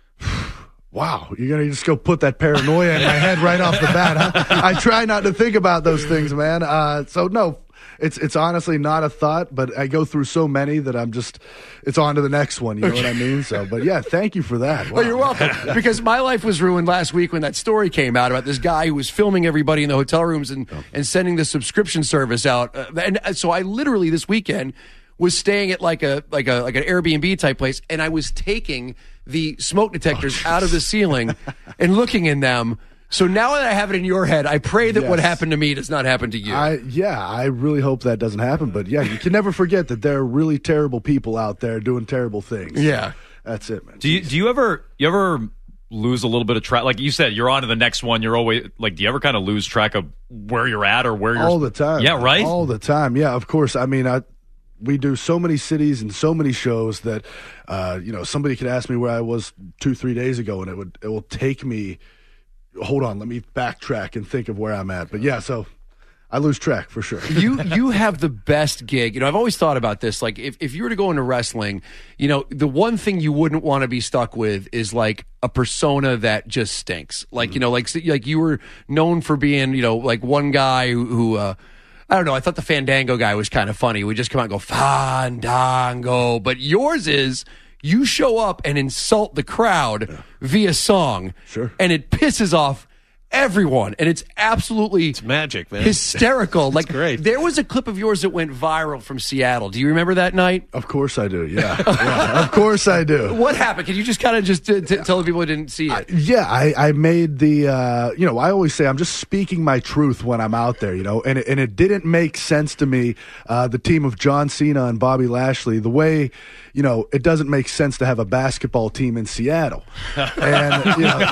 Wow, you're going to just go put that paranoia in my head right off the bat, huh? I try not to think about those things, man. Uh, so, no. It's it's honestly not a thought, but I go through so many that I'm just, it's on to the next one, you know what I mean? So, but yeah, thank you for that. Wow. Well, you're welcome. Because my life was ruined last week when that story came out about this guy who was filming everybody in the hotel rooms and, oh. and sending the subscription service out. Uh, and so I literally this weekend was staying at like a like a like an Airbnb type place, and I was taking the smoke detectors oh, out of the ceiling and looking in them. So now that I have it in your head, I pray that yes. what happened to me does not happen to you. I, yeah, I really hope that doesn't happen. But yeah, you can never forget that there are really terrible people out there doing terrible things. Yeah. That's it, man. Do you, do you ever you ever lose a little bit of track? Like you said, you're on to the next one. You're always like, do you ever kind of lose track of where you're at or where you're all the time? Yeah, right. All the time. Yeah, of course. I mean, I. We do so many cities and so many shows that, uh, you know, somebody could ask me where I was two, three days ago, and it would it will take me. Hold on, let me backtrack and think of where I'm at. But yeah, so I lose track for sure. you you have the best gig. You know, I've always thought about this. Like, if, if you were to go into wrestling, you know, the one thing you wouldn't want to be stuck with is like a persona that just stinks. Like, mm-hmm. you know, like like you were known for being, you know, like one guy who. who uh, I don't know. I thought the Fandango guy was kind of funny. We just come out and go, Fandango. But yours is you show up and insult the crowd yeah. via song. Sure. And it pisses off everyone. And it's absolutely it's magic, man. hysterical. Like, great. There was a clip of yours that went viral from Seattle. Do you remember that night? Of course I do, yeah. yeah of course I do. What happened? Can you just kind of just t- t- tell the people who didn't see it? I, yeah, I, I made the, uh, you know, I always say I'm just speaking my truth when I'm out there, you know, and it, and it didn't make sense to me, uh, the team of John Cena and Bobby Lashley, the way, you know, it doesn't make sense to have a basketball team in Seattle. And, you know,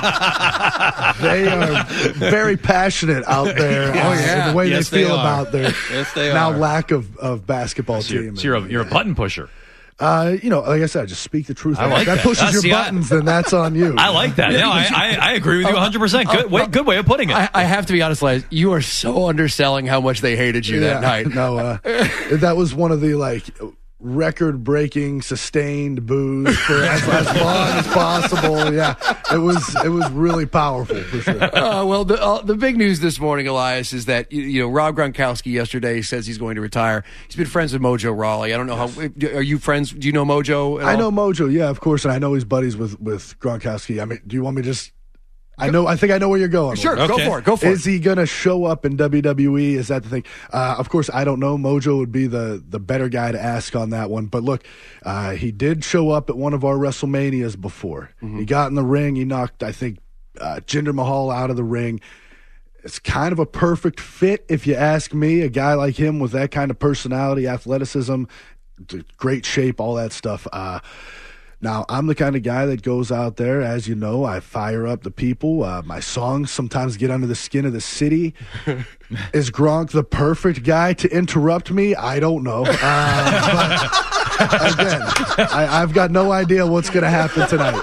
they are very passionate out there. Oh, yeah. In the way yes, they feel they about their yes, they now are. lack of, of basketball so team. You're, so you're, a, you're a button pusher. Uh, you know, like I said, just speak the truth. I like that. that pushes uh, your see, buttons, I, then that's on you. I like that. No, I, I, I agree with you one hundred percent. Good, way, good way of putting it. I, I have to be honest, Liz, you are so underselling how much they hated you yeah, that night. No, uh, that was one of the, like, record-breaking, sustained boos for as, as long as possible. Yeah, it was it was really powerful for sure. Uh, well, the uh, the big news this morning, Elias, is that you, you know Rob Gronkowski yesterday says he's going to retire. He's been friends with Mojo Rawley. I don't know yes. how. Are you friends? Do you know Mojo? At I all? know Mojo. Yeah, of course, and I know he's buddies with with Gronkowski. I mean, do you want me to just? I know. I think I know where you're going. Sure, okay. go for it. Go for Is it. he going to show up in W W E? Is that the thing? Uh, of course, I don't know. Mojo would be the the better guy to ask on that one. But look, uh, he did show up at one of our WrestleManias before. Mm-hmm. He got in the ring. He knocked, I think, uh, Jinder Mahal out of the ring. It's kind of a perfect fit, if you ask me. A guy like him with that kind of personality, athleticism, great shape, all that stuff. Uh, Now, I'm the kind of guy that goes out there, as you know, I fire up the people. Uh, my songs sometimes get under the skin of the city. Is Gronk the perfect guy to interrupt me? I don't know. Uh, but again, I, I've got no idea what's going to happen tonight.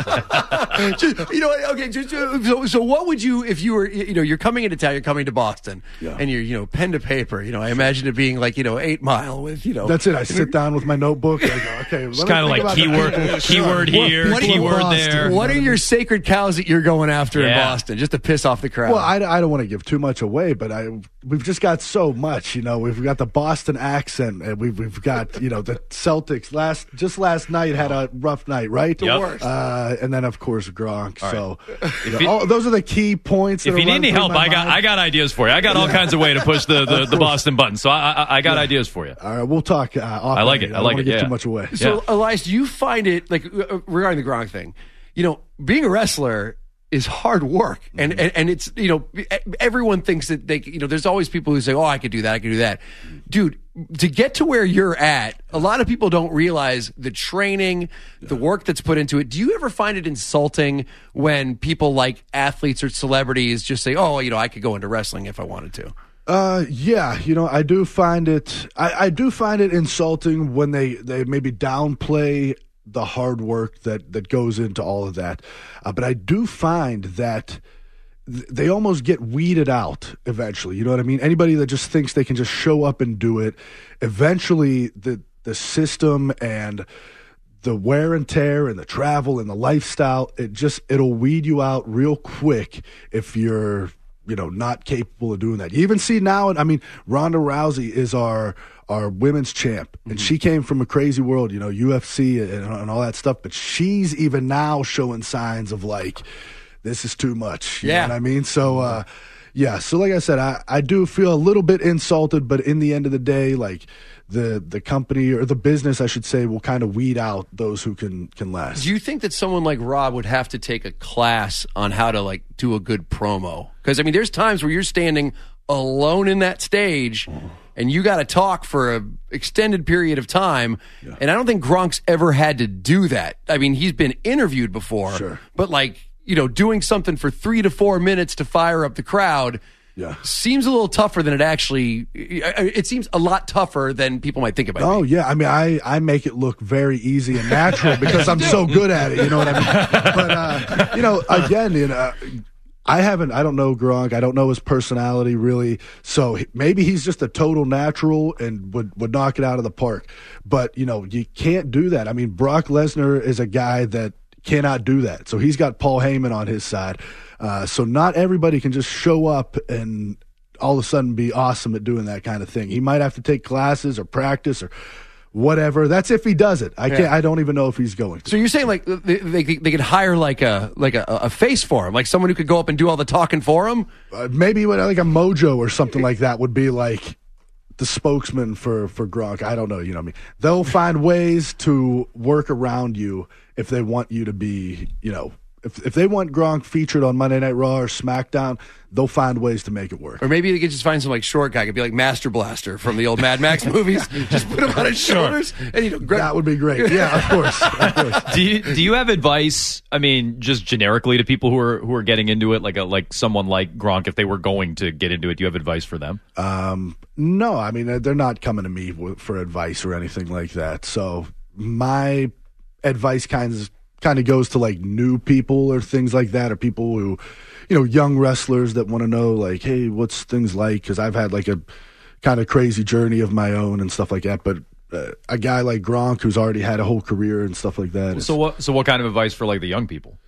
Just, you know, okay. Just, so, so, what would you, if you were, you know, you're coming into town, you're coming to Boston, yeah. and you're, you know, pen to paper. You know, I imagine it being like, you know, Eight Mile with, you know. That's it. I sit down with my notebook. I go, okay. It's kind of like keyword, keyword here, what, keyword what there. What are your sacred cows that you're going after yeah. in Boston, just to piss off the crowd? Well, I, I don't want to give too much away, but I we've just got so much. You know, we've got the Boston accent, and we've we've got you know the Celtics. Last just last night had a rough night, right? The yep. worst. Uh, and then of course Gronk. All so right. you know, you, all, those are the key points. If you need any help, I got mind. I got ideas for you. I got all yeah. kinds of way to push the, the, the Boston button. So I I, I got yeah. ideas for you. All right, we'll talk. Uh, off I like it. I, I like don't it. Give yeah. too much away. So yeah. Elias, do you find it like uh, regarding the Gronk thing? You know, being a wrestler, is hard work. And, and and it's, you know, everyone thinks that they, you know, there's always people who say, oh, I could do that, I could do that. Dude, to get to where you're at, a lot of people don't realize the training, the work that's put into it. Do you ever find it insulting when people like athletes or celebrities just say, oh, you know, I could go into wrestling if I wanted to? Uh, yeah, you know, I do find it, I, I do find it insulting when they, they maybe downplay the hard work that, that goes into all of that. Uh, but I do find that th- they almost get weeded out eventually. You know what I mean? Anybody that just thinks they can just show up and do it, eventually the the system and the wear and tear and the travel and the lifestyle, it just, it'll weed you out real quick if you're, you know, not capable of doing that. You even see now, I mean, Ronda Rousey is our our women's champ, and mm-hmm. she came from a crazy world, you know, U F C and, and all that stuff, but she's even now showing signs of like, this is too much. You yeah. know what I mean? So, uh, yeah, so like I said, I, I do feel a little bit insulted, but in the end of the day, like, the the company or the business, I should say, will kind of weed out those who can can last. Do you think that someone like Rob would have to take a class on how to like do a good promo? Because I mean, there's times where you're standing alone in that stage and you got to talk for an extended period of time. Yeah. And I don't think Gronk's ever had to do that. I mean, he's been interviewed before, sure. but like, you know, doing something for three to four minutes to fire up the crowd. Yeah. Seems a little tougher than it actually, it seems a lot tougher than people might think about. Oh, yeah. I mean, I, I make it look very easy and natural because I'm so good at it. You know what I mean? But, uh, you know, again, you know, I haven't, I don't know Gronk. I don't know his personality really. So maybe he's just a total natural and would, would knock it out of the park. But, you know, you can't do that. I mean, Brock Lesnar is a guy that cannot do that. So he's got Paul Heyman on his side. Uh, so not everybody can just show up and all of a sudden be awesome at doing that kind of thing. He might have to take classes or practice or whatever. That's if he does it. I can't. Yeah. I don't even know if he's going to. So you're saying like they they, they could hire like a like a, a face for him, like someone who could go up and do all the talking for him? Uh, maybe like a Mojo or something like that would be like the spokesman for for Gronk. I don't know. You know what I mean? They'll find ways to work around you if they want you to be, you know. If if they want Gronk featured on Monday Night Raw or SmackDown, they'll find ways to make it work. Or maybe they could just find some like short guy. It could be like Master Blaster from the old Mad Max movies. Just put him on his shoulders, and you know, grab- that would be great. Yeah, of course. Of course. Do you do you have advice? I mean, just generically to people who are who are getting into it, like a like someone like Gronk, if they were going to get into it, do you have advice for them? Um, no, I mean they're not coming to me for advice or anything like that. So my advice kind of. kind of goes to like new people or things like that, or people who, you know, young wrestlers that want to know like, hey, what's things like? Because I've had like a kind of crazy journey of my own and stuff like that. But uh, a guy like Gronk who's already had a whole career and stuff like that. So what? So what kind of advice for like the young people?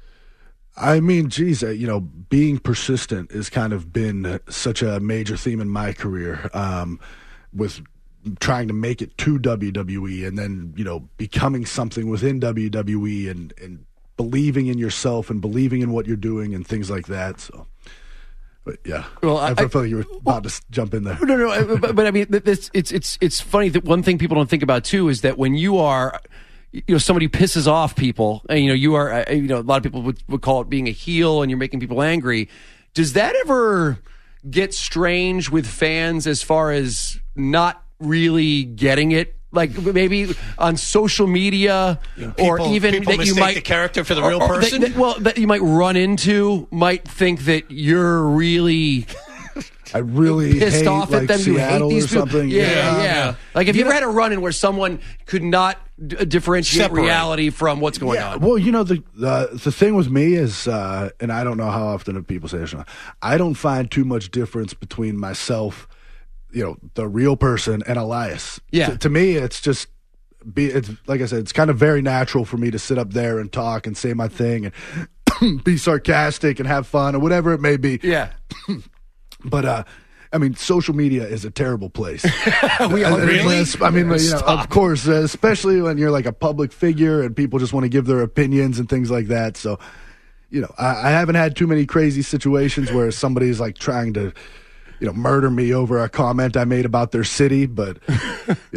I mean, geez, uh, you know, being persistent has kind of been such a major theme in my career. Um, with trying to make it to W W E and then, you know, becoming something within W W E and, and believing in yourself and believing in what you're doing and things like that. So, but yeah, well, I, I feel like you were about well, to jump in there. No, no, but, but I mean, this, it's, it's, it's funny that one thing people don't think about too is that when you are, you know, somebody pisses off people and, you know, you are, you know, a lot of people would, would call it being a heel and you're making people angry. Does that ever get strange with fans as far as not really getting it, like maybe on social media, you know, people, or even people that you mistake might the character for the real or, or person. That, that, well, that you might run into might think that you're really. I really pissed hate, off like, at them. Seattle You hate these or something. people. Yeah, yeah. yeah. Like if you, you ever know, had a run-in where someone could not d- differentiate Separate. reality from what's going yeah, on. Well, you know, the uh, the thing with me is, uh, and I don't know how often people say this, I don't find too much difference between myself, you know, the real person, and Elias. Yeah. To, to me, it's just, be. It's like I said, it's kind of very natural for me to sit up there and talk and say my thing and be sarcastic and have fun or whatever it may be. Yeah. But, uh, I mean, social media is a terrible place. we are really? I mean, you know, of course, uh, especially when you're like a public figure and people just want to give their opinions and things like that. So, you know, I, I haven't had too many crazy situations where somebody's like trying to, you know, murder me over a comment I made about their city. But, you know,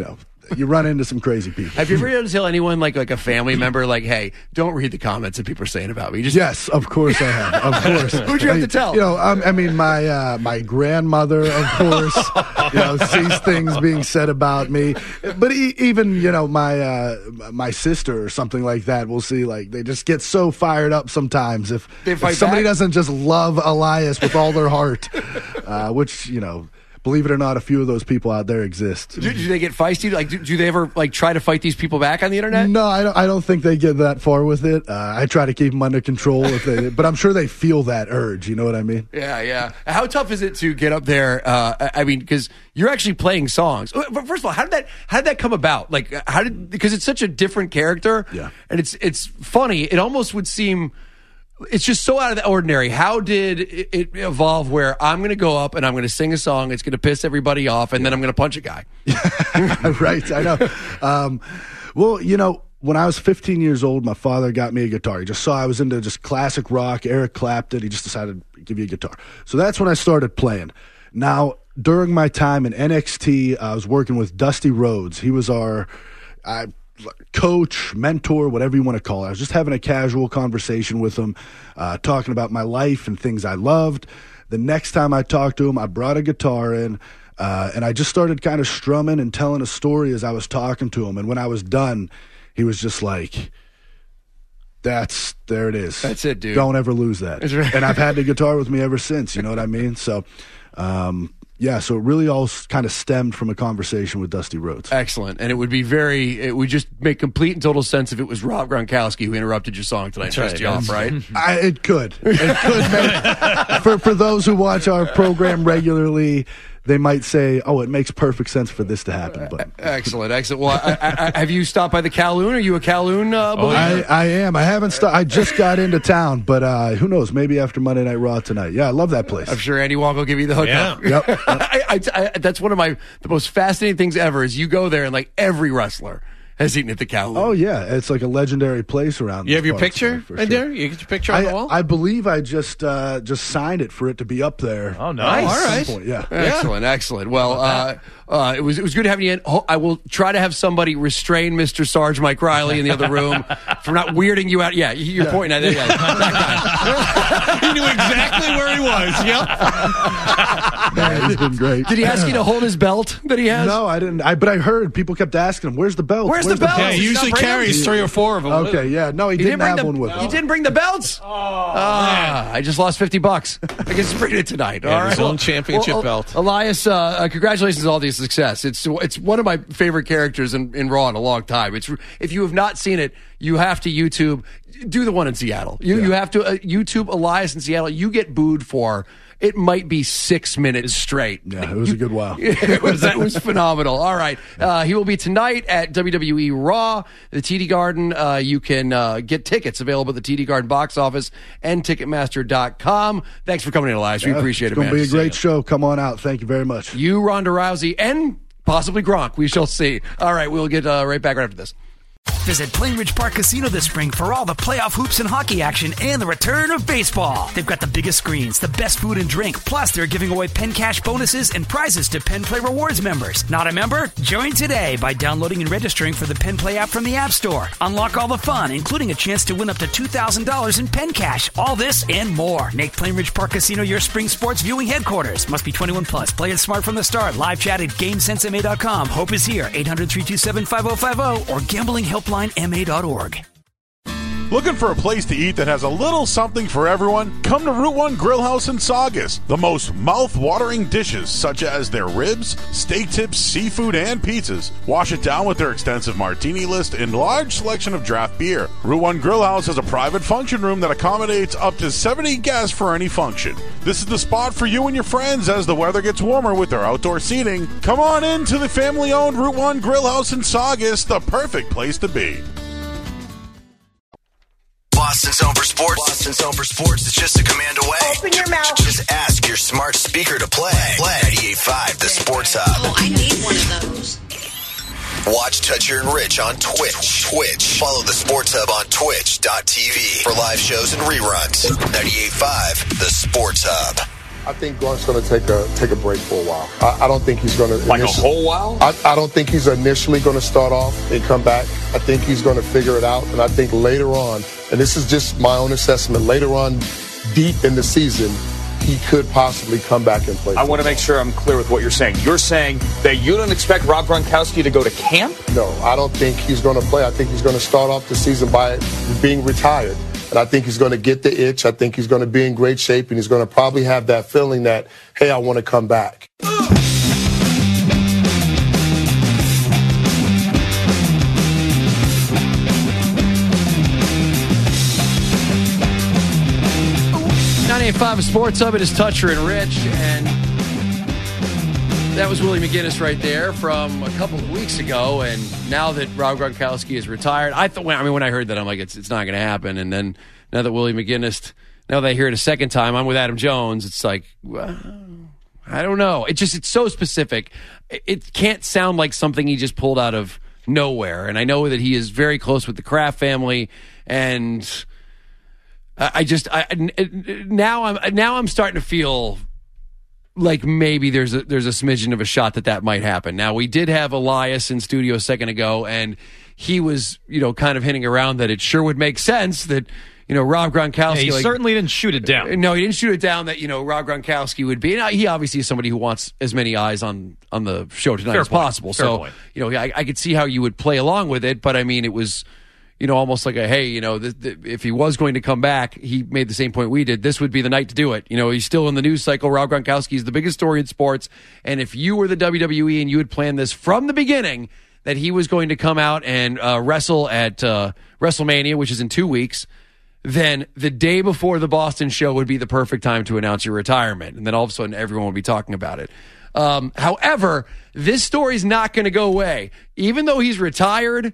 you run into some crazy people. Have you ever had to tell anyone, like like a family member, like, hey, don't read the comments that people are saying about me? Just yes, of course I have. Of course. Who'd you have to tell? You know, um, I mean, my uh, my grandmother, of course, you know, sees things being said about me. But e- even, you know, my uh, my sister or something like that, we'll see, like, they just get so fired up sometimes if, if somebody back? doesn't just love Elias with all their heart, uh, which, you know, believe it or not, a few of those people out there exist. Do, do they get feisty? Like, do, do they ever like try to fight these people back on the internet? No, I don't. I don't think they get that far with it. Uh, I try to keep them under control, if they, but I'm sure they feel that urge. You know what I mean? Yeah, yeah. How tough is it to get up there? Uh, I mean, because you're actually playing songs. But first of all, how did that how did that come about? Like, how did because it's such a different character. Yeah, and it's it's funny. It almost would seem. It's just so out of the ordinary. How did it, it evolve where I'm going to go up and I'm going to sing a song, it's going to piss everybody off, and then I'm going to punch a guy? Right, I know. Um, well, you know, when I was fifteen years old, my father got me a guitar. He just saw I was into just classic rock, Eric Clapton. He just decided to give you a guitar. So that's when I started playing. Now, during my time in N X T, I was working with Dusty Rhodes. He was our... I, coach, mentor, whatever you want to call it. I was just having a casual conversation with him, uh, talking about my life and things I loved. The next time I talked to him, I brought a guitar in, uh, and I just started kind of strumming and telling a story as I was talking to him. And when I was done, he was just like, that's, there it is. That's it, dude. Don't ever lose that. That's right. And I've had the guitar with me ever since, you know what I mean? So, um, yeah, so it really all kind of stemmed from a conversation with Dusty Rhodes. Excellent. And it would be very, it would just make complete and total sense if it was Rob Gronkowski who interrupted your song tonight and pissed you off, right? I, it could. It could make, for, for those who watch our program regularly, they might say, oh, it makes perfect sense for this to happen. But Excellent, excellent. Well, I, I, I, have you stopped by the Kowloon? Are you a Kowloon uh, believer? I, I am. I haven't stopped. I just got into town, but uh, who knows? Maybe after Monday Night Raw tonight. Yeah, I love that place. I'm sure Andy Wong will give you the hookup. Yeah. Yep. I, I, I, that's one of my the most fascinating things ever is you go there and like every wrestler has eaten at the Kowloon. Oh, yeah. It's like a legendary place around You have your parts, picture for right sure. there? You get your picture on I, the wall? I believe I just uh, just signed it for it to be up there. Oh, nice. Oh, all right. At some point, yeah. Excellent, excellent. Well, uh, uh, it was it was good having you in. Ho- I will try to have somebody restrain Mister Sarge Mike Riley in the other room from not weirding you out. Yeah, you're Yeah. pointing at it. Yeah, that He knew exactly where he was. Yep. Man, he's been great. guy. Did he ask you to hold his belt that he has? No, I didn't. I, but I heard people kept asking him, "Where's the belt? Where's the belt?" Yeah, he Did usually not bring carries them? three or four of them. Okay, yeah. No, he, He didn't, bring have the, one with him. You didn't bring the belts? Oh, I just lost fifty bucks. I guess he's bringing it tonight. Yeah, all his right. own championship well, belt. Elias, uh, uh, congratulations on all the success. It's it's one of my favorite characters in, in Raw in a long time. It's if you have not seen it, you have to YouTube. Do the one in Seattle. You Yeah. you have to uh, YouTube Elias in Seattle. You get booed for. It might be six minutes straight. Yeah, it was a good while. it was it was phenomenal. All right, uh, he will be tonight at W W E Raw, the T D Garden. Uh, you can uh, get tickets available at the T D Garden box office and Ticketmaster dot com. Thanks for coming in, Elias. We Yeah, appreciate it's it, It's man. going to be a great show. Come on out. Thank you very much. You, Ronda Rousey, and possibly Gronk. We shall see. All right, we'll get uh, right back right after this. Visit Plainridge Park Casino this spring for all the playoff hoops and hockey action and the return of baseball. They've got the biggest screens, the best food and drink, plus they're giving away Penn Cash bonuses and prizes to Penn Play Rewards members. Not a member? Join today by downloading and registering for the Penn Play app from the App Store. Unlock all the fun, including a chance to win up to two thousand dollars in Penn Cash. All this and more. Make Plainridge Park Casino your spring sports viewing headquarters. Must be twenty-one plus. Play it smart from the start. Live chat at Game Sense M A dot com. Hope is here. eight hundred, three two seven, five oh five oh or gambling helpline M A dot org. Looking for a place to eat that has a little something for everyone? Come to Route one Grill House in Saugus. The most mouth-watering dishes, such as their ribs, steak tips, seafood, and pizzas. Wash it down with their extensive martini list and large selection of draft beer. Route one Grill House has a private function room that accommodates up to seventy guests for any function. This is the spot for you and your friends as the weather gets warmer with their outdoor seating. Come on in to the family-owned Route one Grill House in Saugus, the perfect place to be. Boston's Home for Sports. Boston's Home for Sports is just a command away. Open your mouth. Just ask your smart speaker to play. Play ninety-eight point five, the Sports Hub. Oh, I need one of those. Watch Toucher and Rich on Twitch. Twitch. Follow the Sports Hub on twitch dot t v for live shows and reruns. ninety-eight point five, the Sports Hub. I think Grunt's going to take a take a break for a while. I, I don't think he's going to like a whole while. I, I don't think he's initially going to start off and come back. I think he's going to figure it out, and I think later on, and this is just my own assessment, later on, deep in the season, he could possibly come back and play. I want to make sure I'm clear with what you're saying. You're saying that you don't expect Rob Gronkowski to go to camp? No, I don't think he's going to play. I think he's going to start off the season by being retired. And I think he's going to get the itch. I think he's going to be in great shape, and he's going to probably have that feeling that, hey, I want to come back. ninety-eight point five Sports Hub. It is Toucher and Rich, and that was Willie McGinnis right there from a couple of weeks ago. And now that Rob Gronkowski is retired, I thought. I mean, when I heard that, I'm like, it's it's not going to happen. And then now that Willie McGinnis, now that I hear it a second time, I'm with Adam Jones. It's like, well, I don't know. It just it's so specific. It can't sound like something he just pulled out of nowhere. And I know that he is very close with the Kraft family, and I just I, now I'm now I'm starting to feel like maybe there's a there's a smidgen of a shot that that might happen. Now, we did have Elias in studio a second ago, and he was, you know, kind of hinting around that it sure would make sense that, you know, Rob Gronkowski. Yeah, he like, certainly didn't shoot it down. No, he didn't shoot it down. That, you know, Rob Gronkowski would be. And he obviously is somebody who wants as many eyes on on the show tonight Fair as point. possible. Fair so, point. you know, I, I could see how you would play along with it, but I mean, it was, you know, almost like a, hey, you know, th- th- if he was going to come back, he made the same point we did. This would be the night to do it. You know, he's still in the news cycle. Rob Gronkowski is the biggest story in sports. And if you were the W W E and you had planned this from the beginning, that he was going to come out and uh, wrestle at uh, WrestleMania, which is in two weeks, then the day before the Boston show would be the perfect time to announce your retirement. And then all of a sudden, everyone would be talking about it. Um, however, this story's not going to go away. Even though he's retired,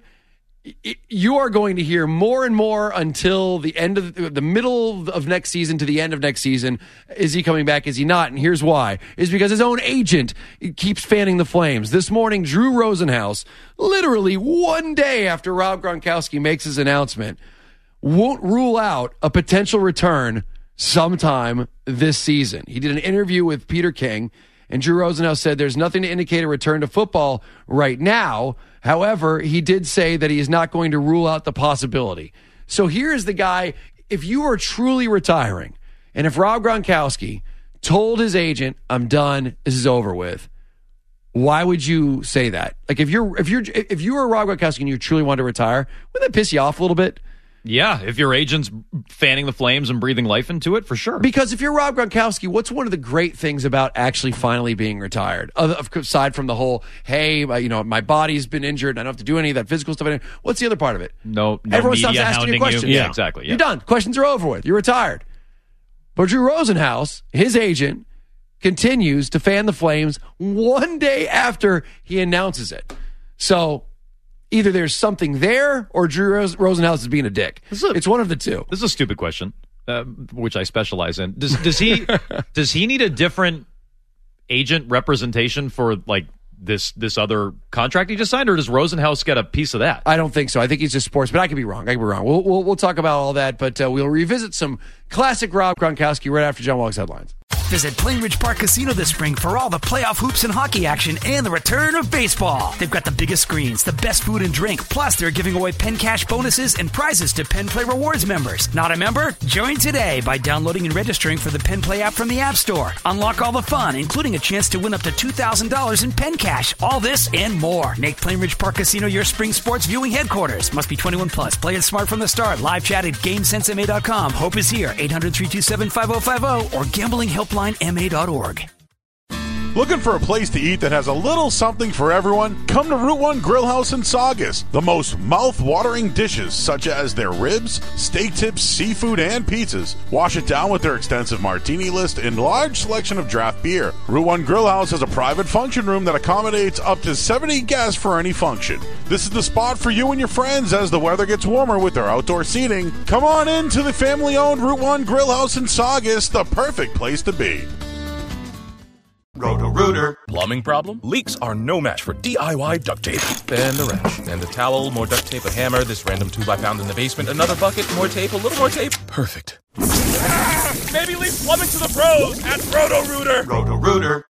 you are going to hear more and more until the end of the, the middle of next season to the end of next season. Is he coming back? Is he not? And here's why. Is because his own agent keeps fanning the flames. This morning, Drew Rosenhaus, literally one day after Rob Gronkowski makes his announcement, won't rule out a potential return sometime this season. He did an interview with Peter King, and Drew Rosenhaus said there's nothing to indicate a return to football right now. However, he did say that he is not going to rule out the possibility. So here is the guy, if you are truly retiring, and if Rob Gronkowski told his agent, I'm done, this is over with, why would you say that? Like, if you're if you're if you were Rob Gronkowski and you truly want to retire, wouldn't that piss you off a little bit? Yeah, if your agent's fanning the flames and breathing life into it, for sure. Because if you're Rob Gronkowski, what's one of the great things about actually finally being retired? Aside from the whole, hey, you know, my body's been injured and I don't have to do any of that physical stuff. What's the other part of it? No, no Everyone media stops asking you hounding questions. you. Yeah, exactly. Yeah. You're done. Questions are over with. You're retired. But Drew Rosenhaus, his agent, continues to fan the flames one day after he announces it. So either there's something there or Drew Rosenhaus is being a dick. A, it's one of the two. This is a stupid question, uh, which I specialize in. Does does he does he need a different agent representation for like this this other contract he just signed, or does Rosenhaus get a piece of that? I don't think so. I think he's just sports, but I could be wrong. I could be wrong. We'll we'll, we'll talk about all that, but uh, we'll revisit some classic Rob Gronkowski right after John Walk's headlines. Visit Plainridge Park Casino this spring for all the playoff hoops and hockey action and the return of baseball. They've got the biggest screens, the best food and drink, plus they're giving away Penn Cash bonuses and prizes to Penn Play Rewards members. Not a member? Join today by downloading and registering for the Penn Play app from the App Store. Unlock all the fun, including a chance to win up to two thousand dollars in Penn Cash. All this and more. Make Plainridge Park Casino your spring sports viewing headquarters. Must be twenty-one plus. Play it smart from the start. Live chat at GameSense M A dot com. Hope is here. eight hundred, three two seven, five oh five oh or gambling helpline M A dot org. Looking for a place to eat that has a little something for everyone? Come to Route one Grill House in Saugus. The most mouth-watering dishes, such as their ribs, steak tips, seafood, and pizzas. Wash it down with their extensive martini list and large selection of draft beer. Route one Grill House has a private function room that accommodates up to seventy guests for any function. This is the spot for you and your friends as the weather gets warmer with their outdoor seating. Come on in to the family-owned Route one Grill House in Saugus, the perfect place to be. Roto-Rooter. Plumbing problem? Leaks are no match for D I Y duct tape. And the wrench. And the towel, more duct tape, a hammer, this random tube I found in the basement, another bucket, more tape, a little more tape. Perfect. Maybe leave plumbing to the pros at Roto-Rooter. Roto-Rooter.